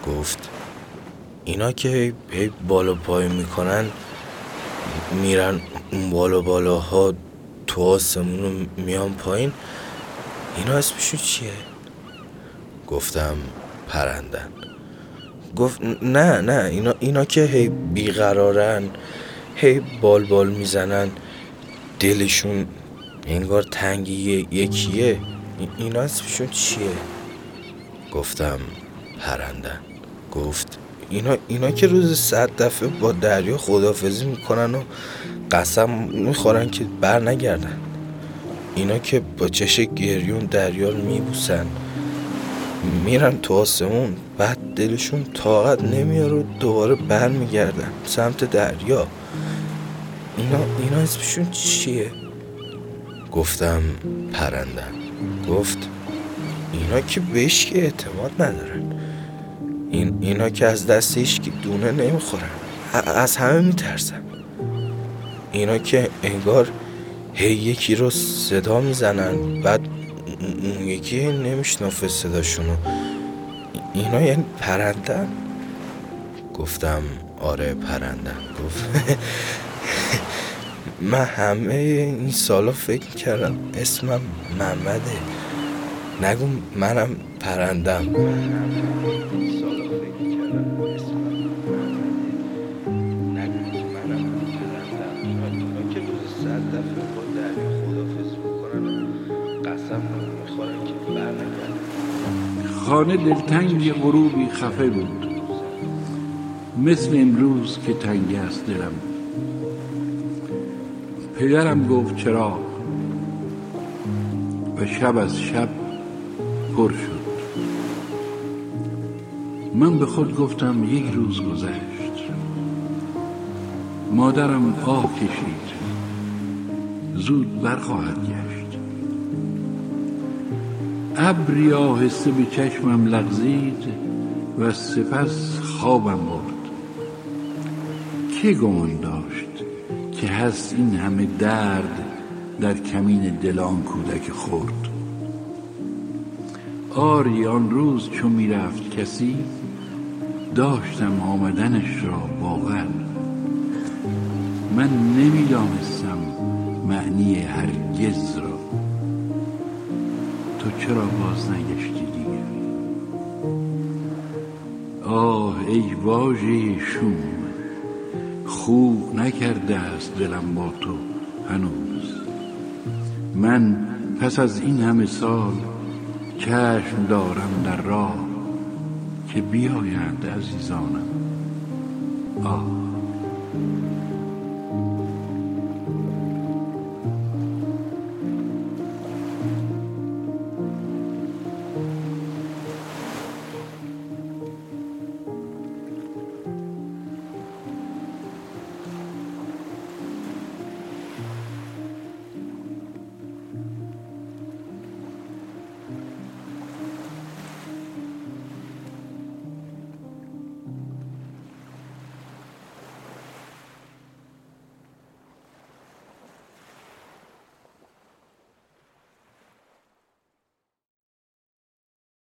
گفت اینا که هی بالا پای میکنن میرن اون بالاها تو آسمون میان پایین، اینا اسمشون چیه؟ گفتم پرندن. گفت نه اینا که هی بیقرارن، هی بال میزنن، دلشون انگار تنگی یکیه، اینا اسمشون چیه؟ گفتم پرندن. گفت اینا که روز 100 دفعه با دریا خداحافظی میکنن و قسم میخورن که بر نگردن، اینا که با چش گریون دریا رو میبوسن، میرن تو آسمون، بعد دلشون طاقت نمیاره و دوباره بر میگردن سمت دریا، اینا اسمشون چیه؟ گفتم پرندن. گفت اینا که بهش که اعتماد ندارن، اینا که از دست هیچ که دونه نمیخورن، از همه میترسن، اینا که انگار هی یکی رو صدا میزنن بعد اون یکی نمیشنافه صداشونو، اینا یعنی پرندن؟ گفتم آره پرندن. گفت من همه این سالا فکر کردم اسمم محمده، نگو منم پرندم. خانه دلتنگ غروبی خفه بود، مثل امروز که تنگ است دلم. پدرم گفت چراغ و شب از شب پر شد. من به خود گفتم یک روز گذشت. مادرم آه کشید، زود برخواهد گشت. ابری آهسته به چشمم لغزید و سپس خوابم برد. که گمان داشت که هست این همه درد در کمین دل آن کودک خرد؟ آری آن روز چون می رفت کسی، داشتم آمدنش را باور. من نمی دانستم معنی هرگز را. تو چرا باز نگشتی دیگر؟ آه ای واژه شوم، خوب نکرده است دلم با تو هنوز. من پس از این همه سال چشم دارم در راه که بیایند عزیزانم. آه